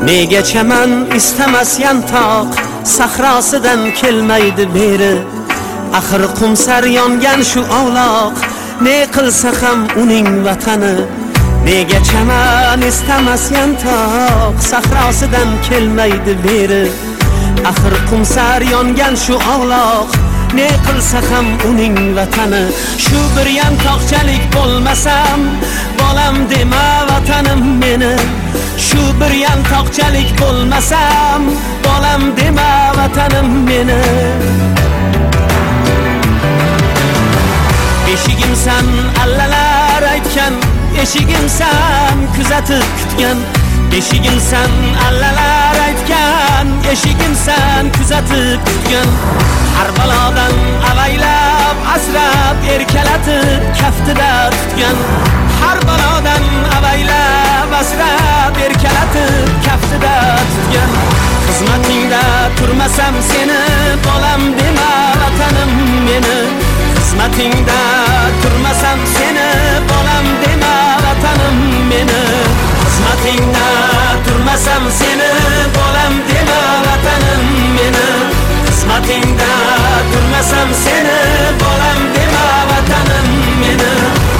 nega chaman istamas yantoq sahrosidan kelmaydi beri. Axir qumsar yongan shu ovloq, ne qilsa ham uning vatani. Nega chaman istamas yantoq sahrosidan kelmaydi beri. Axir qumsar yongan shu ovloq, ne qilsa ham uning vatani. Shu bir yantoqchalik bo'lmasam, bolam dema vatanim meni. Shu bir yantoqchalik bo'lmasam, bolam dema vatanim meni. Eshigimsan allalar aytgan, eshigimsan kuzatib kutgan. Eshigimsan allalar aytgan, eshigimsan kuzatib kutgan. Har balodan avaylab asrab erkalatib kaftida tutgan. Har balodan avaylab asrab erkalatib kaftida tutgan. Xizmatingda turmasam seni, bolam dema vatanim meni. Xizmatingda turmasam seni, bolam dema vatanim meni. Xizmatingda turmasam seni, bolam dema vatanim meni. Xizmatingda turmasam seni, bolam dema vatanim meni.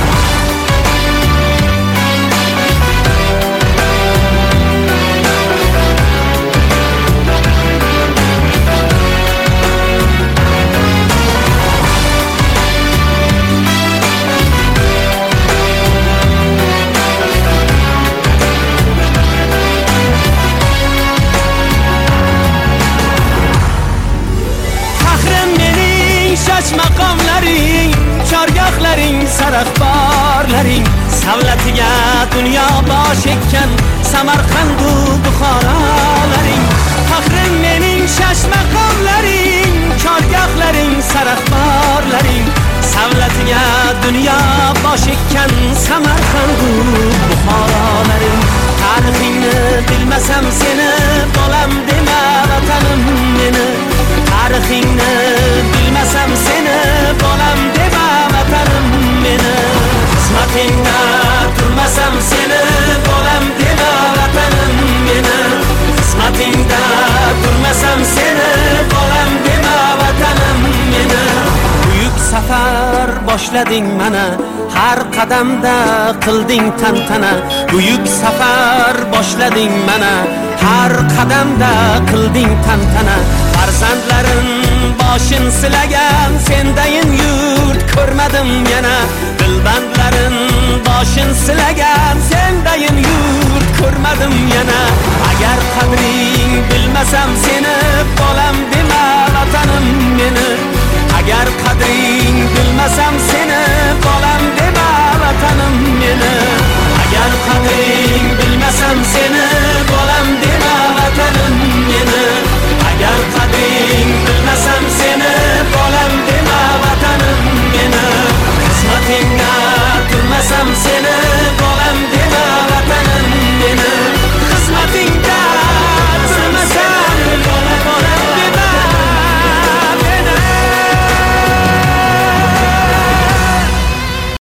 Maqomlaring, chorgohlaring, saraxborlaring, savlatiga dunyo bosh ekkan Samarqandu Buxorolaring. Faxrim mening shash maqomlaring, chorgohlaring, saraxborlaring, savlatiga dunyo bosh ekkan Samarqandu Buxorolaring. Tarixingni bilmasam seni, bolam dema vatanim meni. Tarixingni bilmasam seni, bolam dema vatanim meni. Xizmatingda turmasam seni, bolam dema vatanim meni. Xizmatingda turmasam seni, bolam dema vatanim meni. Buyuk safar boshlading mana, har qadamda qilding tantana. Buyuk safar boshlading mana, har qadamda qilding tantana. Farzandlarim boshin silagan, sendayin yurt ko'rmadim yana. Dilbandlarim boshin silagan, sendayin yurt ko'rmadim yana. Agar